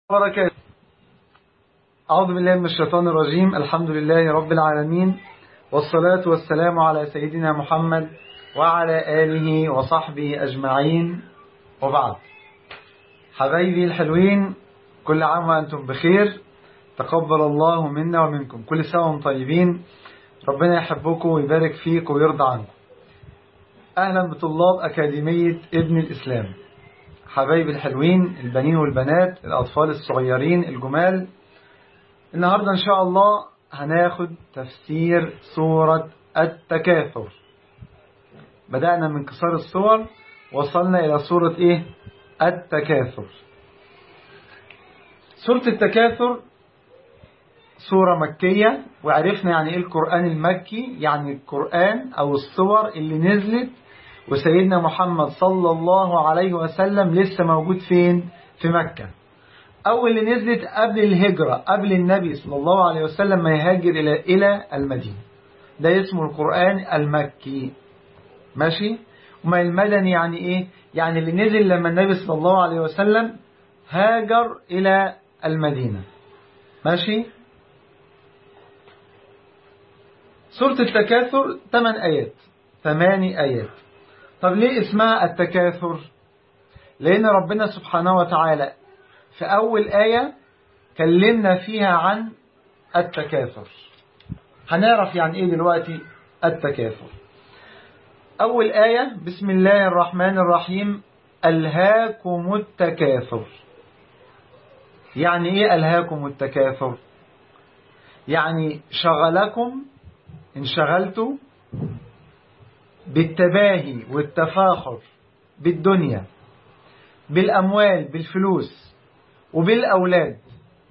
وبركاته. أعوذ بالله من الشيطان الرجيم. الحمد لله رب العالمين، والصلاة والسلام على سيدنا محمد وعلى آله وصحبه أجمعين، وبعد. حبايبي الحلوين، كل عام وأنتم بخير. تقبل الله منا ومنكم، كل سنة وانتم طيبين. ربنا يحبكم ويبارك فيكم ويرضى عنكم. أهلا بطلاب أكاديمية ابن الإسلام. حبايبي الحلوين، البنين والبنات، الأطفال الصغيرين الجمال، النهاردة إن شاء الله هناخد تفسير سورة التكاثر. بدأنا من قصار السور، وصلنا إلى سورة التكاثر. سورة التكاثر سورة مكية، وعرفنا يعني القرآن المكي، يعني القرآن أو السور اللي نزلت وسيدنا محمد صلى الله عليه وسلم لسه موجود فين؟ في مكة. أو اللي نزلت قبل الهجرة، قبل النبي صلى الله عليه وسلم ما يهاجر إلى المدينة. ده اسمه القرآن المكي. ماشي؟ وما المدني يعني إيه؟ يعني اللي نزل لما النبي صلى الله عليه وسلم هاجر إلى المدينة. ماشي؟ سورة التكاثر 8 آيات. طب ليه اسمها التكاثر؟ لأن ربنا سبحانه وتعالى في أول آية كلمنا فيها عن التكاثر. هنعرف يعني إيه دلوقتي التكاثر. أول آية: بسم الله الرحمن الرحيم، ألهاكم التكاثر. يعني إيه ألهاكم التكاثر؟ يعني شغلكم، انشغلتوا بالتباهي والتفاخر بالدنيا، بالأموال، بالفلوس وبالأولاد.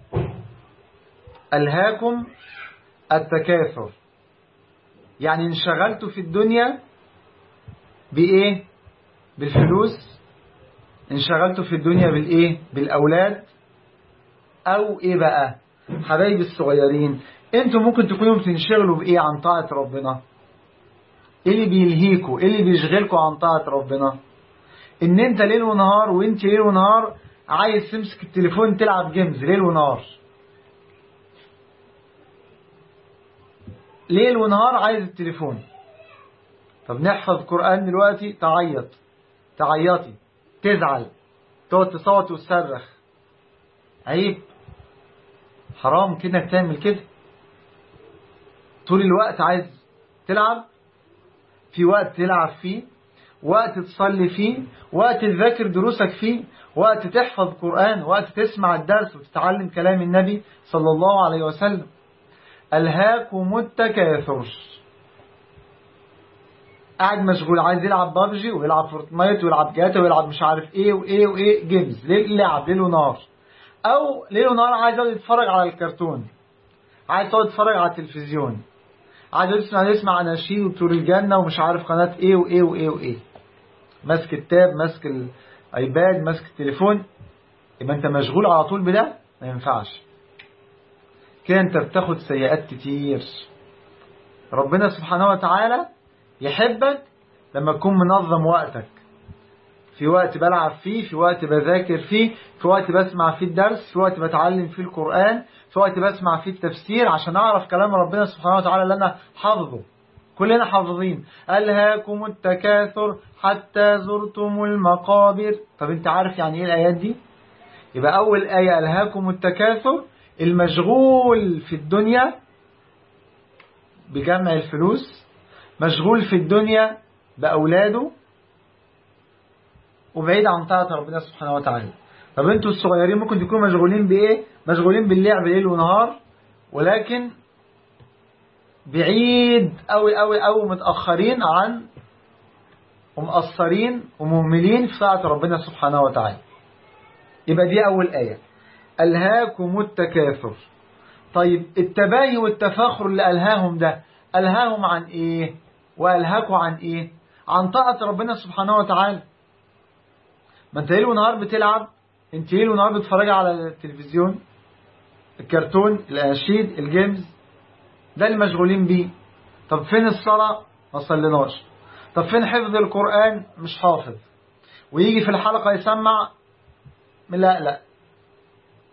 ألهاكم التكاثر يعني انشغلتوا في الدنيا بإيه؟ بالفلوس. انشغلتوا في الدنيا بالإيه؟ بالأولاد. أو إيه بقى حبايبي الصغيرين؟ أنتم ممكن تكونوا بتنشغلوا بإيه عن طاعة ربنا؟ إيه اللي بيلهيكوا؟ إيه اللي بيشغلكوا عن طاعة ربنا؟ إن أنت ليل ونهار، وأنت ليل ونهار عايز تمسك التليفون تلعب جيمز ليل ونهار. ليل ونهار عايز التليفون. طب نحفظ قرآن دلوقتي تعيطي، تزعل، تقعد تصوت وتصرخ. عيب، حرام كده تعمل كده. طول الوقت عايز تلعب، في وقت تلعب فيه، وقت تصلي فيه، وقت تذاكر دروسك فيه، وقت تحفظ قرآن، وقت تسمع الدرس وتتعلم كلام النبي صلى الله عليه وسلم. ألهاكم التكاثر. قاعد مشغول، عايز يلعب بابجي ويلعب فورتنايت ويلعب جاتا ويلعب مش عارف ايه وايه وايه جيمز لعب ليل ونهار. او ليل ونهار عايز يقعد يتفرج على الكرتون، عايز يقعد يتفرج على التلفزيون، عايز يسمع اناشيد وطيور الجنة ومش عارف قناة ايه وايه وايه وايه. ماسك التاب، ماسك الايباد، ماسك التليفون. يبقى انت مشغول على طول بده، ما ينفعش كده. انت بتاخد سيئات كتير. ربنا سبحانه وتعالى يحبك لما تكون منظم وقتك. في وقت بلعب فيه، في وقت بذاكر فيه، في وقت بسمع فيه الدرس، في وقت بتعلم فيه القرآن، في وقت بسمع فيه التفسير عشان أعرف كلام ربنا سبحانه وتعالى اللي أنا حافظه. كلنا حافظين ألهاكم التكاثر حتى زرتم المقابر. طب أنت عارف يعني إيه الآيات دي؟ يبقى أول آية ألهاكم التكاثر، المشغول في الدنيا بجمع الفلوس، مشغول في الدنيا بأولاده، وبعيد عن طاعة ربنا سبحانه وتعالى. طب انتوا الصغيرين ممكن تكونوا مشغولين بإيه؟ مشغولين باللعب ليل ونهار، ولكن بعيد أو متأخرين عن ومقصرين ومهملين في طاعة ربنا سبحانه وتعالى. يبقى دي أول آية، ألهاكم التكاثر. طيب التباهي والتفاخر اللي ألهاهم ده، ألهاهم عن إيه؟ وألهاكوا عن إيه؟ عن طاعة ربنا سبحانه وتعالى. ما انت ليل ونهار بتلعب، انت ليل ونهار بتتفرج على التلفزيون، الكرتون، الاناشيد، الجيمز، ده اللي مشغولين بيه. طب فين الصلاة؟ ما صليناش. طب فين حفظ القرآن؟ مش حافظ. ويجي في الحلقة يسمع لا.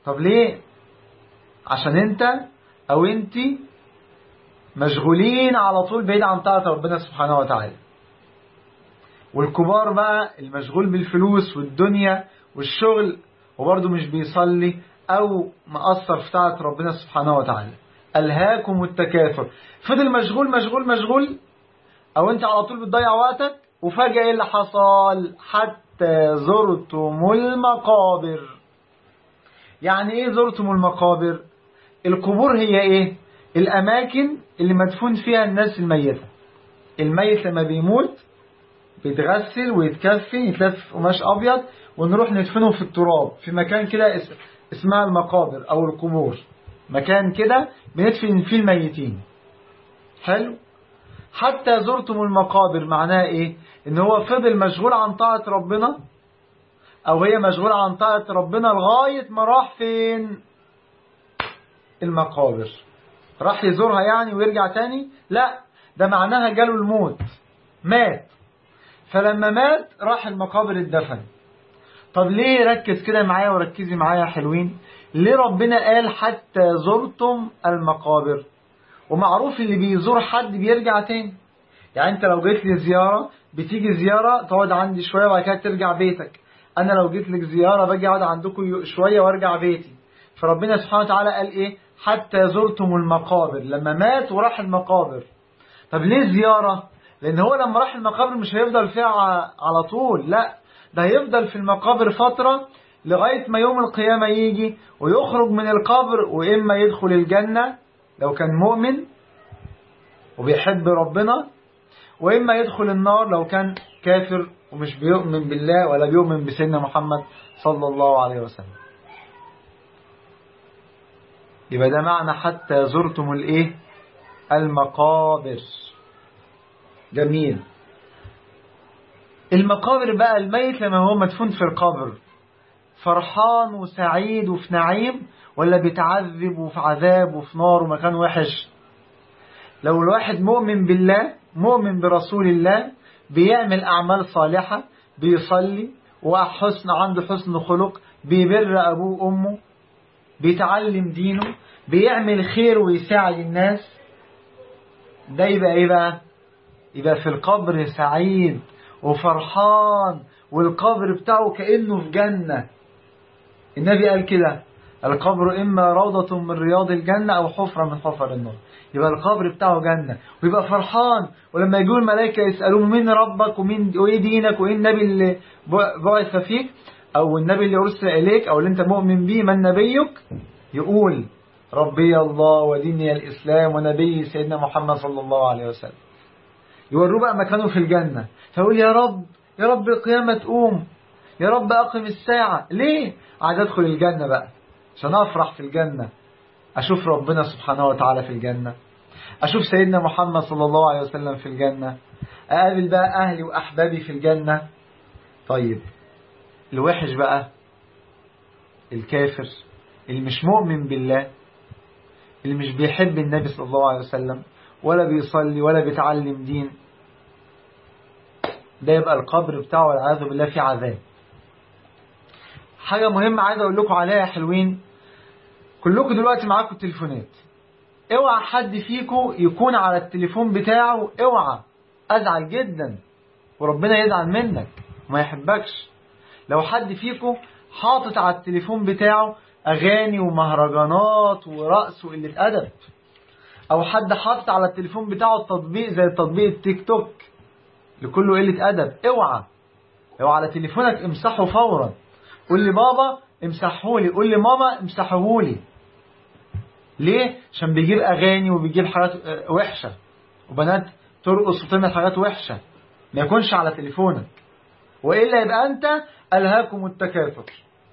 طب ليه؟ عشان انت او انت مشغولين على طول بعيد عن طاعة ربنا سبحانه وتعالى. والكبار بقى المشغول بالفلوس والدنيا والشغل وبرضه مش بيصلي او مقصر في طاعة ربنا سبحانه وتعالى. ألهاكم التكاثر، فضل مشغول مشغول مشغول، او انت على طول بتضيع وقتك، وفجأة ايه اللي حصل؟ حتى زرتم المقابر. يعني ايه زرتم المقابر؟ القبور هي ايه؟ الاماكن اللي مدفون فيها الناس الميتة. الميت لما بيموت بيتغسل ويتكفن، يتلف قماش ابيض ونروح ندفنه في التراب في مكان كده اسمها المقابر او القبور، مكان كده بندفن فيه الميتين. حلو. حتى زرتم المقابر معناها ايه؟ ان هو فضل مشغول عن طاعة ربنا، او هي مشغولة عن طاعة ربنا لغاية ما راح فين؟ المقابر. راح يزورها يعني ويرجع تاني؟ لا، ده معناها جاله الموت، مات. فلما مات راح المقابر الدفن. طب ليه؟ ركز كده معايا وركزي معايا حلوين. ليه ربنا قال حتى زرتم المقابر؟ ومعروف اللي بيزور حد بيرجع تاني. يعني انت لو جيت لي زيارة بتيجي زيارة تقعد عندي شوية وبعد كده ترجع بيتك. انا لو جيت لك زيارة باجي اقعد عندكم شوية وارجع بيتي. فربنا سبحانه وتعالى قال ايه؟ حتى زرتم المقابر، لما مات وراح المقابر. طب ليه زيارة؟ لان هو لما راح المقابر مش هيفضل فيها على طول، لا، ده هيفضل في المقابر فترة لغاية ما يوم القيامة يجي ويخرج من القبر، وإما يدخل الجنة لو كان مؤمن وبيحب ربنا، وإما يدخل النار لو كان كافر ومش بيؤمن بالله ولا بيؤمن بسيدنا محمد صلى الله عليه وسلم. يبقى ده معنى حتى زرتم الايه؟ المقابر. جميل. المقابر بقى، الميت لما هو مدفون في القبر فرحان وسعيد وفي نعيم، ولا بيتعذب وفي عذاب وفي نار ومكان وحش؟ لو الواحد مؤمن بالله، مؤمن برسول الله، بيعمل أعمال صالحة، بيصلي وحسن عنده حسن خلق، بيبر أبوه وأمه، بيتعلم دينه، بيعمل خير ويساعد الناس، ده يبقى إيه بقى؟ يبقى في القبر سعيد وفرحان، والقبر بتاعه كأنه في جنة. النبي قال كده: القبر إما روضة من رياض الجنة أو حفرة من حفر النار. يبقى القبر بتاعه جنة ويبقى فرحان، ولما يجوا الملائكة يسألوه مين ربك وإيه دينك وإيه النبي اللي بعث فيك أو النبي اللي أرسل إليك أو اللي أنت مؤمن به، من نبيك؟ يقول: ربي الله وديني الإسلام ونبي سيدنا محمد صلى الله عليه وسلم. يوروه بقى مكانه في الجنة، فيقول: يا رب، يا رب القيامة تقوم، يا رب أقم الساعة. ليه؟ عايز أدخل الجنة بقى عشان أفرح في الجنة، أشوف ربنا سبحانه وتعالى في الجنة، أشوف سيدنا محمد صلى الله عليه وسلم في الجنة، أقابل بقى أهلي وأحبابي في الجنة. طيب الوحش بقى، الكافر اللي مش مؤمن بالله، اللي مش بيحب النبي صلى الله عليه وسلم ولا بيصلي ولا بيتعلم دين، ده يبقى القبر بتاعه والعياذ بالله فيه عذاب. حاجة مهمة عايز أقول لكم عليها يا حلوين. كلكم دلوقتي معاكم التليفونات، اوعى حد فيكم يكون على التليفون بتاعه، اوعى، أزعل جدا وربنا يزعل منك وما يحبكش لو حد فيكم حاطط على التليفون بتاعه أغاني ومهرجانات ورقص وقلة أدب، أو حد حاطط على التليفون بتاعه التطبيق زي تطبيق التيك توك لكله قلة أدب. اوعى، لو على تليفونك امسحه فورا، قول لي بابا امسحهولي، قول لي ماما امسحهولي. ليه؟ عشان بيجيب أغاني وبيجيب حاجات وحشة وبنات ترقص وتعمل حاجات وحشة. ما يكونش على تليفونك، وإلا يبقى أنت ألهاكم التكاثر،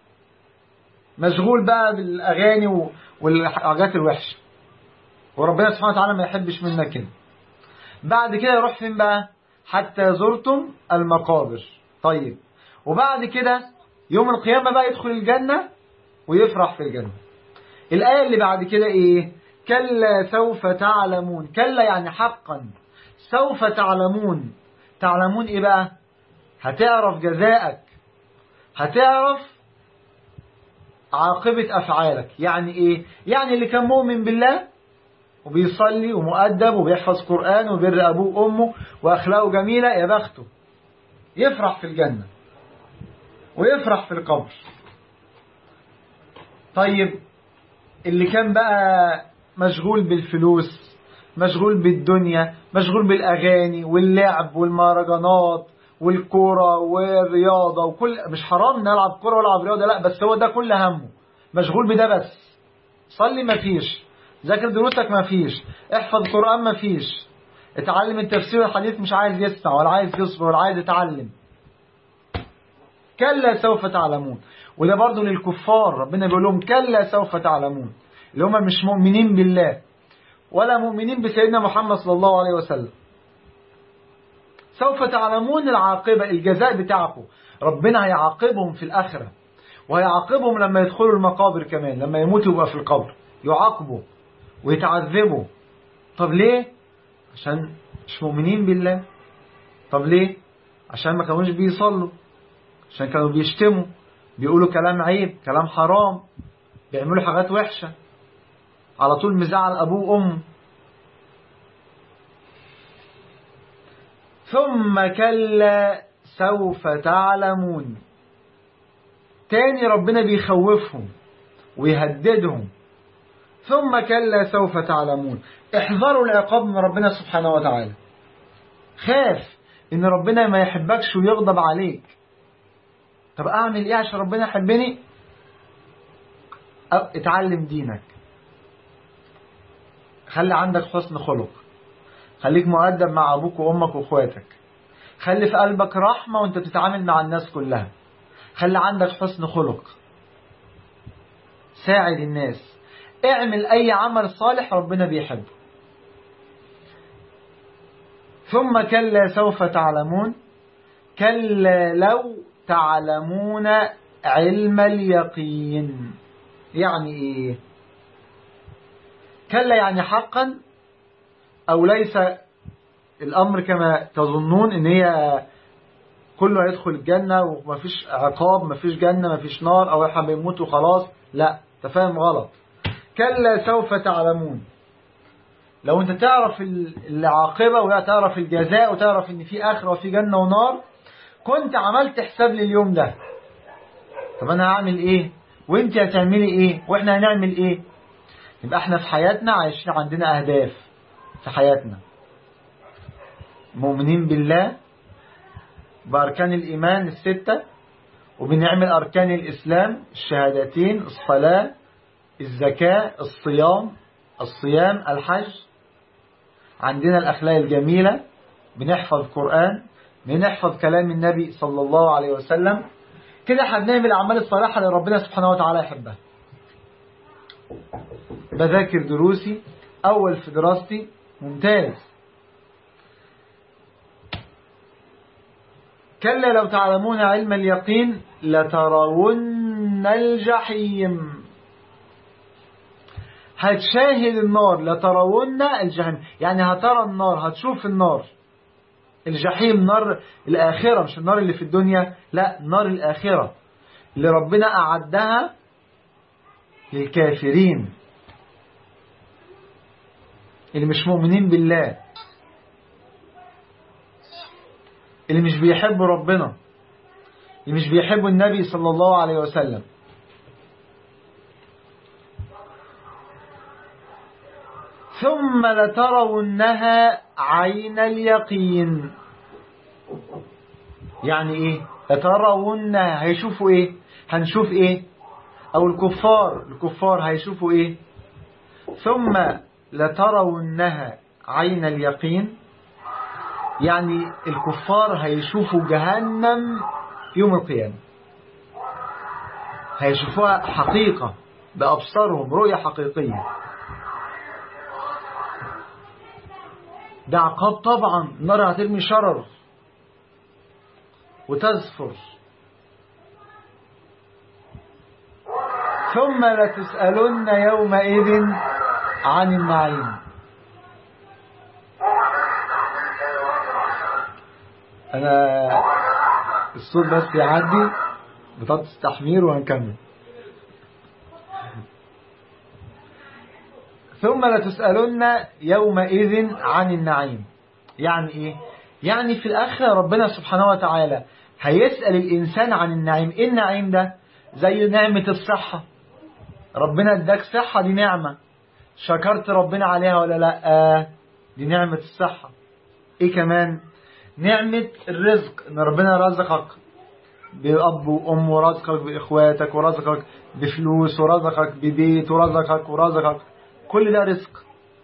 مشغول بقى بالأغاني والحاجات الوحشة، وربنا سبحانه وتعالى ما يحبش منك كده. بعد كده يروح فين بقى؟ حتى زرتم المقابر. طيب، وبعد كده يوم القيامة بقى يدخل الجنة ويفرح في الجنة. الآية اللي بعد كده إيه؟ كلا سوف تعلمون. كلا يعني حقا، سوف تعلمون. تعلمون إيه بقى؟ هتعرف جزاءك، هتعرف عاقبة أفعالك. يعني إيه؟ يعني اللي كان مؤمن بالله وبيصلي ومؤدب وبيحفظ قرآن وبير أبوه وأمه وأخلاقه جميلة، يا بخته، يفرح في الجنة ويفرح في القبر. طيب اللي كان بقى مشغول بالفلوس، مشغول بالدنيا، مشغول بالأغاني واللعب والمهرجانات والكورة والرياضة وكل، مش حرام نلعب كورة ولعب رياضة، لا، بس هو ده كل همه، مشغول بده بس. صلي مفيش، ذاكر دروسك مفيش، احفظ قرآن مفيش، اتعلم التفسير والحديث مش عايز يسمع ولا عايز يصبر ولا عايز يتعلم. كلا سوف تعلمون. وده برضو للكفار، ربنا بيقول لهم كلا سوف تعلمون، اللي هم مش مؤمنين بالله ولا مؤمنين بسيدنا محمد صلى الله عليه وسلم. سوف تعلمون العاقبة، الجزاء بتاعكم، ربنا هيعاقبهم في الآخرة، وهيعاقبهم لما يدخلوا المقابر كمان، لما يموتوا يبقى في القبر يعاقبوا ويتعذبوا. طب ليه؟ عشان مش مؤمنين بالله. طب ليه؟ عشان ما كانوش بيصلوا، عشان كانوا بيشتموا، بيقولوا كلام عيب، كلام حرام، بيعملوا حاجات وحشة، على طول مزعل أبوه وأمه. ثم كلا سوف تعلمون. تاني ربنا بيخوفهم ويهددهم. ثم كلا سوف تعلمون. احذروا العقاب من ربنا سبحانه وتعالى. خاف ان ربنا ما يحبكش ويغضب عليك. طب اعمل ايه عشان ربنا يحبني؟ اتعلم دينك، خلي عندك حسن خلق، خليك مؤدب مع ابوك وامك واخواتك، خلي في قلبك رحمة وانت بتتعامل مع الناس كلها، خلي عندك حسن خلق، ساعد الناس، اعمل اي عمل صالح ربنا بيحبه. ثم كلا سوف تعلمون. كلا لو تعلمون علم اليقين. يعني ايه؟ كلا يعني حقا، او ليس الامر كما تظنون ان هي كله هيدخل الجنة ومفيش عقاب، مفيش جنة مفيش نار، او احنا بنموت وخلاص. لا، تفهم غلط. كلا سوف تعلمون. لو انت تعرف العاقبة وتعرف الجزاء وتعرف ان في آخرة وفي جنة ونار، كنت عملت حساب لليوم ده. طب انا هعمل ايه وانت هتعملي ايه واحنا هنعمل ايه؟ يبقى احنا في حياتنا عايشين عندنا اهداف في حياتنا، مؤمنين بالله بأركان الإيمان الستة، وبنعمل أركان الإسلام الشهادتين، الصلاة، الزكاة، الصيام، الحج، عندنا الأخلاق الجميلة، بنحفظ قرآن، بنحفظ كلام النبي صلى الله عليه وسلم. كده احنا بنعمل الأعمال الصالحة اللي ربنا سبحانه وتعالى يحبها. بذاكر دروسي، أول في دراستي، ممتاز. كلا لو تعلمون علم اليقين لترون الجحيم. هتشاهد النار، لترون الجحيم يعني هترى النار، هتشوف النار. الجحيم نار الآخرة، مش النار اللي في الدنيا، لا، نار الآخرة اللي ربنا أعدها للكافرين اللي مش مؤمنين بالله، اللي مش بيحبوا ربنا، اللي مش بيحبوا النبي صلى الله عليه وسلم. ثم لترونها عين اليقين. يعني ايه لترونها؟ هيشوفوا ايه؟ هنشوف ايه؟ او الكفار هيشوفوا ايه؟ ثم لترونها عين اليقين يعني الكفار هيشوفوا جهنم يوم القيامة، هيشوفوها حقيقة بأبصارهم، رؤية حقيقية. ده عقاب طبعا، النار هترمي شرر وتزفر. ثم لتسألن يومئذ عن النعيم. أنا الصوت بس يعدي، بطاقة تحمير وهنكمل. ثم لتسألن يومئذ عن النعيم. يعني إيه؟ يعني في الآخرة ربنا سبحانه وتعالى هيسأل الإنسان عن النعيم. إيه النعيم ده؟ زي نعمة الصحة، ربنا اداك صحة، دي نعمة، شكرت ربنا عليها ولا لا؟ دي نعمة الصحة. إيه كمان؟ نعمة الرزق، إن ربنا رزقك بأب وأم، ورزقك بإخواتك، ورزقك بفلوس، ورزقك ببيت، ورزقك كل ده رزق.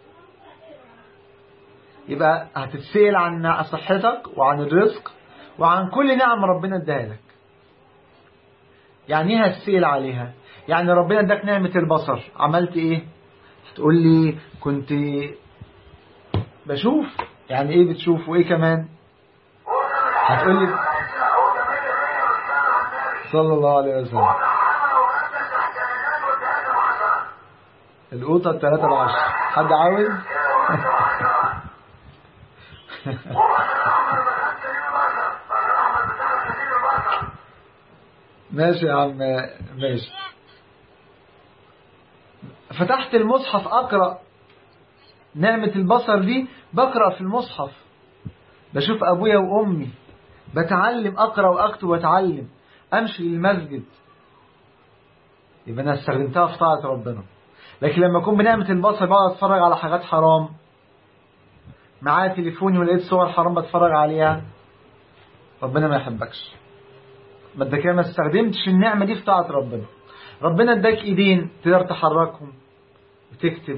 يبقى هتتسأل عن صحتك وعن الرزق وعن كل نعم ربنا اداها لك. يعني ايه هتسأل عليها؟ يعني ربنا اداك نعمة البصر، عملت ايه؟ هتقول لي كنت بشوف. يعني ايه بتشوف وايه كمان؟ هتقول لي صلى الله عليه وسلم القوطة 3/10. حد عاوز؟ ماشي يا عم، ماشي. فتحت المصحف أقرأ نعمة البصر دي، بقرأ في المصحف، بشوف أبويا وأمي، بتعلم، أقرأ وأكتب وأتعلم، أمشي للمسجد، يبقى أنا استخدمتها في طاعة ربنا. لكن لما أكون بنعمة البصر بقعد أتفرج على حاجات حرام، معايا تليفوني ولقيت صور حرام بتفرج عليها، ربنا ما يحبكش. ما انت كده ما استخدمتش النعمة دي في طاعة ربنا. ربنا اداك ايدين تقدر تحركهم وتكتب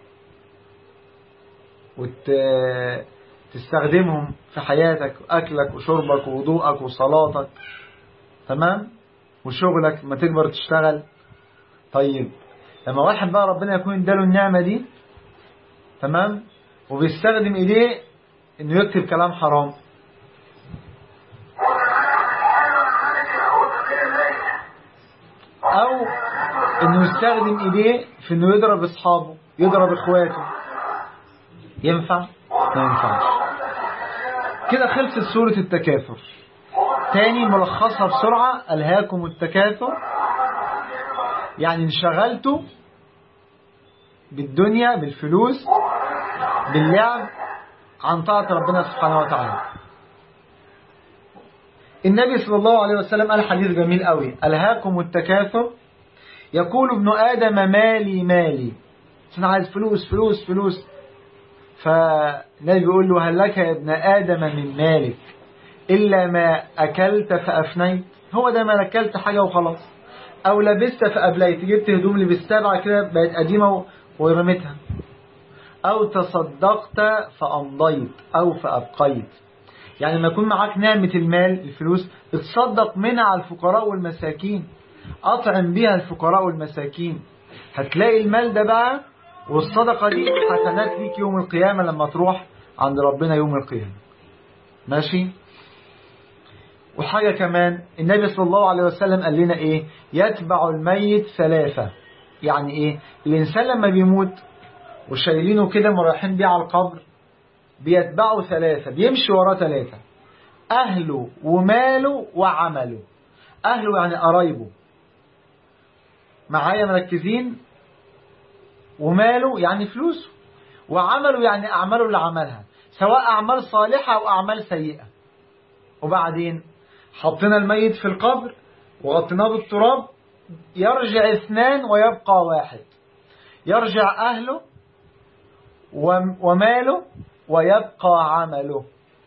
وتستخدمهم في حياتك، أكلك وشربك ووضوءك وصلاتك، تمام، وشغلك ما تكبر تشتغل. طيب لما واحد بقى ربنا يكون اداله النعمة دي، تمام، وبيستخدم ايديه انه يكتب كلام حرام، او انه يستخدم ايديه في انه يضرب اصحابه، يضرب اخواته، ينفع؟ ما ينفعش. كده خلصت سورة التكاثر. تاني ملخصها بسرعة: ألهاكم التكاثر، يعني انشغلتوا بالدنيا، بالفلوس، باللعب، عن طاعة ربنا سبحانه وتعالى. النبي صلى الله عليه وسلم قال حديث جميل قوي: ألهاكم التكاثر، يقول ابن آدم مالي مالي، أنا عايز فلوس فلوس فلوس. فالنبي بيقول له: هل لك يا ابن آدم من مالك إلا ما أكلت فأفنيت؟ هو ده، ما أكلت حاجة وخلاص، أو لبست فأبليت، جبت هدوم لبستها بعد كده بقت قديمة ورميتها، أو تصدقت فأمضيت أو فأبقيت. يعني لما يكون معاك نعمة المال، الفلوس، اتصدق منها على الفقراء والمساكين، أطعم بها الفقراء والمساكين، هتلاقي المال ده بقى والصدقة دي حسنات ليك يوم القيامة لما تروح عند ربنا يوم القيامة. ماشي؟ وحاجة كمان، النبي صلى الله عليه وسلم قال لنا إيه؟ يتبع الميت ثلاثة. يعني إيه؟ الإنسان لما بيموت وشايلينه كده ورايحين بيه على القبر، بيتبعوا ثلاثة، بيمشي وراه ثلاثة: أهله وماله وعمله. أهله يعني قرايبه، معايا مركزين؟ وماله يعني فلوسه، وعمله يعني أعماله اللي عملها، سواء أعمال صالحة أو أعمال سيئة. وبعدين حطينا الميت في القبر وغطيناه بالتراب، يرجع اثنان ويبقى واحد، يرجع أهله وماله ويبقى عمله.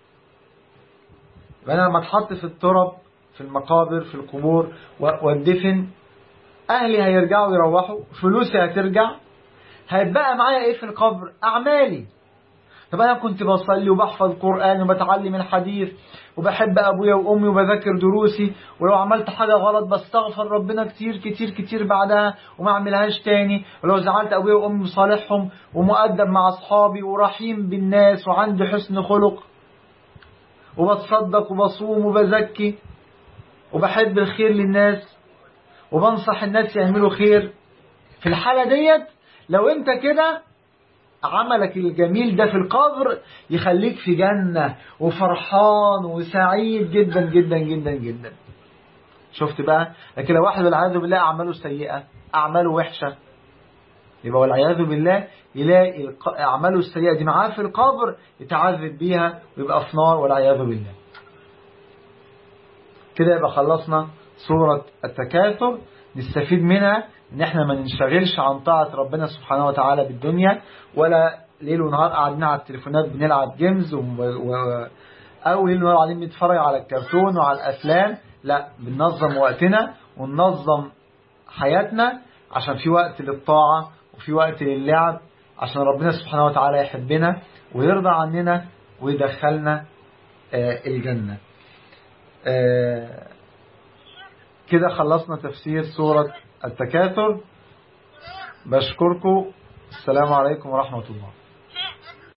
يبقى أنا لما اتحط في التراب، في المقابر، في القبور والدفن، أهلي هيرجعوا يروحوا، فلوسي هترجع، هيتبقى معايا إيه في القبر؟ أعمالي. طب أنا كنت بصلي وبحفظ قرآن وبتعلم الحديث وبحب أبويا وأمي وبذاكر دروسي، ولو عملت حاجة غلط بستغفر ربنا كتير كتير كتير بعدها وما أعملهاش تاني، ولو زعلت أبويا وأمي بصالحهم ومؤدب مع أصحابي ورحيم بالناس وعندي حسن خلق وبتصدق وبصوم وبزكي وبحب الخير للناس وبنصح الناس يعملوا خير. في الحالة ديت لو انت كده، عملك الجميل ده في القبر يخليك في جنة وفرحان وسعيد جدا جدا جدا جدا. شفت بقى؟ لكن لو واحد والعياذ بالله أعماله سيئة، أعماله وحشة، يبقى والعياذ بالله يلاقي أعماله السيئة دي معاه في القبر يتعذب بيها ويبقى في نار والعياذ بالله. كده يبقى خلصنا سورة التكاثر. نستفيد منها ان احنا ما ننشغلش عن طاعة ربنا سبحانه وتعالى بالدنيا، ولا ليل ونهار قاعدين على التليفونات بنلعب جيمز او ليل ونهار قاعدين بنتفرج على الكرتون وعلى الافلام. لا، بننظم وقتنا وننظم حياتنا عشان في وقت للطاعة وفي وقت للعب، عشان ربنا سبحانه وتعالى يحبنا ويرضى عننا ويدخلنا الجنة. كده خلصنا تفسير سورة التكاثر. بشكركم. السلام عليكم ورحمة الله.